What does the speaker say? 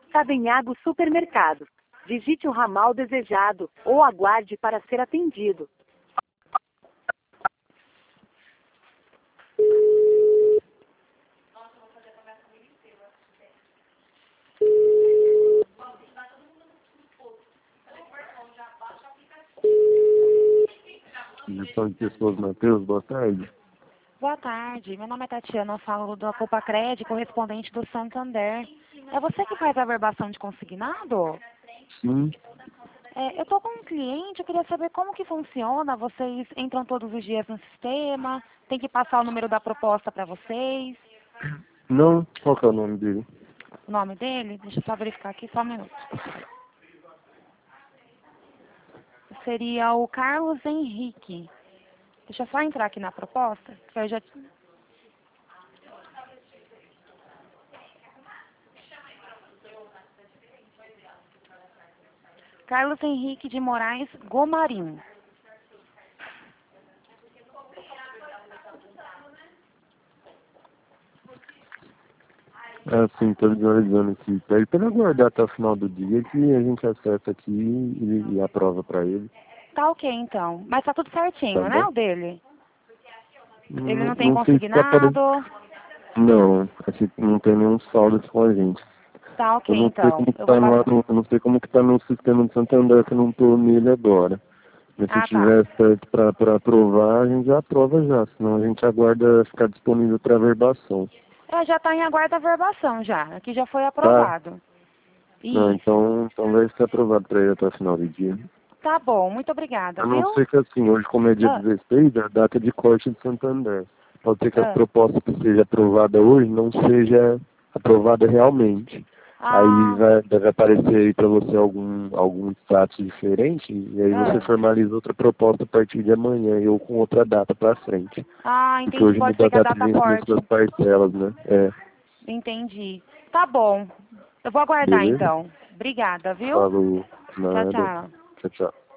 Cadenhago Supermercado. Digite o ramal desejado ou aguarde para ser atendido. Gestão de pessoas, Matheus, boa tarde. Boa tarde, meu nome é Tatiana, eu falo da Copa Cred, correspondente do Santander. É você que faz a averbação de consignado? Sim. Eu estou com um cliente, eu queria saber como que funciona. Vocês entram todos os dias no sistema? Tem que passar o número da proposta para vocês? Não, qual que é o nome dele? O nome dele? Deixa eu só verificar aqui, só um minuto. Seria o Carlos Henrique. Deixa eu só entrar aqui na proposta, que eu já... Carlos Henrique de Moraes Gomarim. Sim, tô visualizando aqui. Pede para ele aguardar até o final do dia que a gente acessa aqui e aprova para ele. Tá ok, então. Mas tá tudo Tá certinho, né, bom? o dele? Ele Não, não tem não sei se tá consignado? Não, aqui não tem nenhum saldo aqui com a gente. Tá ok, Eu não sei então. como que Eu tá vou passar. eu não sei como que tá no sistema de Santander, que eu não tô nele agora. Mas se Ah, tá. tiver certo para aprovar, a gente já aprova já, senão a gente aguarda ficar disponível para averbação. Já tá em aguardo a verbação já. Aqui já foi Tá? aprovado. Não, Isso. então vai ser aprovado para ele até o final do dia. Tá bom, muito obrigada, A não viu? ser que assim, hoje como é dia Ah, 16, é a data de corte de Santander. Pode ser que a ah. proposta que seja aprovada hoje não seja aprovada realmente. Aí Ah, deve aparecer aí para você algum status diferente, e aí você ah. formaliza outra proposta a partir de amanhã, ou com outra data para frente. Porque Entendi. hoje Pode muda ser a que a data de data vencimento corte. das parcelas, né? Entendi. Tá bom. Eu vou aguardar Beleza? então. Obrigada, viu? Falou, Tchau, nada. tchau. Tchau, tchau.